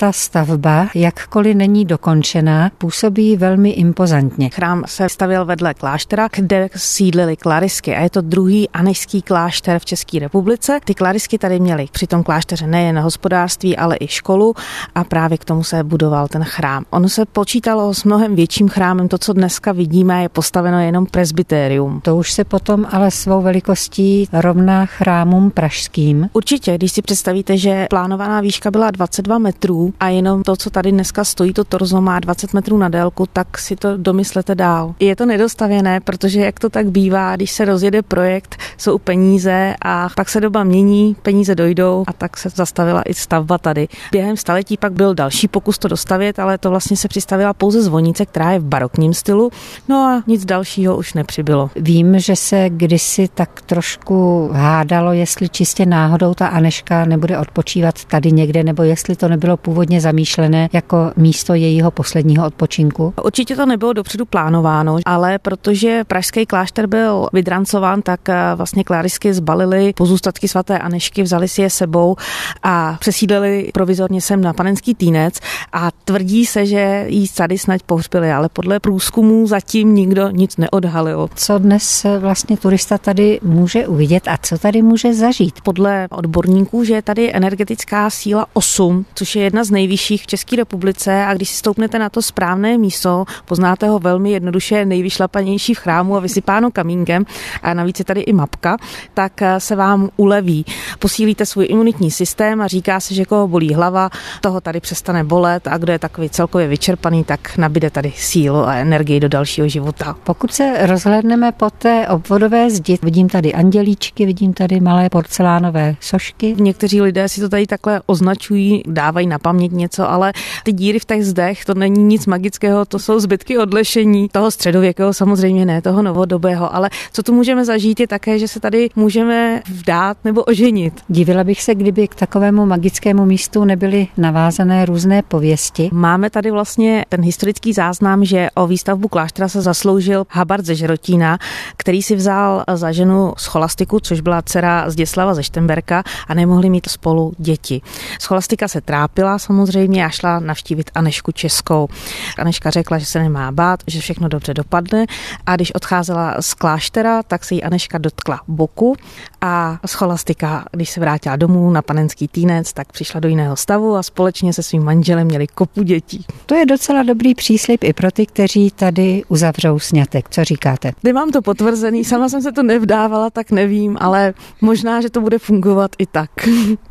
ta stavba, jakkoliv není dokončená, působí velmi impozantně. Chrám se stavěl vedle kláštera, kde sídlily klarisky a je to druhý anežský klášter v České republice. Ty klarisky tady měly při tom klášteře nejen hospodářství, ale i školu a právě k tomu se budoval ten chrám. Ono se počítalo s mnohem větším chrámem, to, co dneska vidíme, je postaveno jenom presbyterium. To už se potom ale svou velikostí rovná chrámům pražským. Určitě, když si představíte, že plánovaná výška byla 22 metrů a jenom to, co tady dneska stojí, to torzo má 20 metrů na délku, tak si to domyslete dál. Je to nedostavěné, protože jak to tak bývá, když se rozjede projekt, jsou peníze a pak se doba mění, peníze dojdou a tak se zastavila i stavba tady. Během staletí pak byl další pokus to dostavět, ale to vlastně se přistavila pouze zvonice, která je v barokním stylu. No a nic dalšího už nepřibylo. Vím, že se kdysi tak trošku hádalo, jestli čistě náhodou ta Anežka nebude odpočívat tady někde, nebo jestli to nebylo původně zamýšlené jako místo jejího posledního odpočinku. Určitě to nebylo dopředu plánováno, ale protože pražský klášter byl vydrancován, tak vlastně klarisky zbalili pozůstatky svaté Anežky, vzali si je sebou a přesídlili provizorně sem na Panenský Týnec a tvrdí se, že jí tady snad pohřbili, ale podle průzkumů zatím nikdo nic neodhalil. Co dnes vlastně turista tady může uvidět a co tady může zažít? Podle odborníků, že je tady energetická síla 8, což je jedna z nejvyšších v České republice a když si stoupnete na to správné místo, poznáte ho velmi jednoduše, nejvyšlapanější v chrámu a vysypáno kamínkem a navíc je tady i mapka, tak se vám uleví. Posílíte svůj imunitní systém a říká se, že koho bolí hlava, toho tady přestane bolet a kdo je takový celkově vyčerpaný, tak nabíde tady sílu a energii do dalšího života. Pokud se rozhlédneme po té obvodové zdi, vidím tady andělíčky, vidím tady malé porcelánové sošky. Někteří lidé si to tady takhle označují, dávají na paměť něco, ale ty díry v těch zdech, to není nic magického, to jsou zbytky odlešení toho středověkého, samozřejmě ne toho novodobého, ale co tu můžeme zažít je také, že se tady můžeme vdát nebo oženit. Divila bych se, kdyby k takovému magickému místu nebyly navázané různé pověsti. Máme tady vlastně ten historický záznam, že o výstavbu kláštera se zasloužil Habart ze Žerotína, který si vzal za ženu Scholastiku, což byla dcera Zděslava ze Štemberka a nemohli mít spolu děti. Scholastika se trápila samozřejmě a šla navštívit Anežku českou. Anežka řekla, že se nemá bát, že všechno dobře dopadne a když odcházela z kláštera, tak se jí Anežka dotkla boku a Scholastika, když se vrátila domů na Panenský Týnec, tak přišla do jiného stavu a společně se svým manželem měli kopu dětí. To je docela dobrý příslib i pro ty, kteří tady uzavřou sňatek. Co říkáte? Nemám to potvrzený, sama jsem se to nevdávala, tak nevím, ale možná, že to bude fungovat i tak.